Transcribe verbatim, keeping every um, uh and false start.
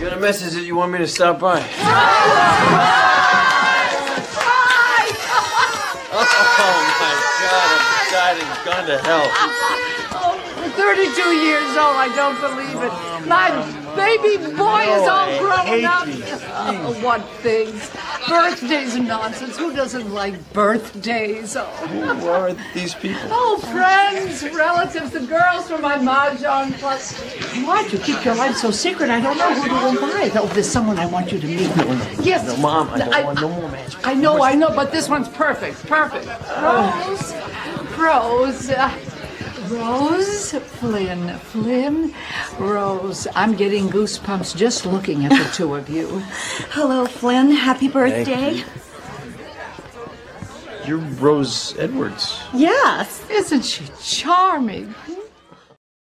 got a message that you want me to stop by. Oh my God, I'm dying and gone to hell. Oh, thirty-two years old, I don't believe it. My baby boy is all grown up. Oh, what things. Birthdays and nonsense. Who doesn't like birthdays? Oh. Who are these people? Oh, friends, relatives, the girls from my mahjong plus. Why'd you keep your life so secret? I don't know who to invite. Oh, there's someone I want you to meet. No, no, yes. No, Mom, I don't I, want no more magic. I know, I know, but this one's perfect. Perfect. Rose. Rose. Uh, Rose, Flynn, Flynn, Rose. I'm getting goosebumps just looking at the two of you. Hello, Flynn. Happy birthday. You. You're Rose Edwards. Yes. Isn't she charming?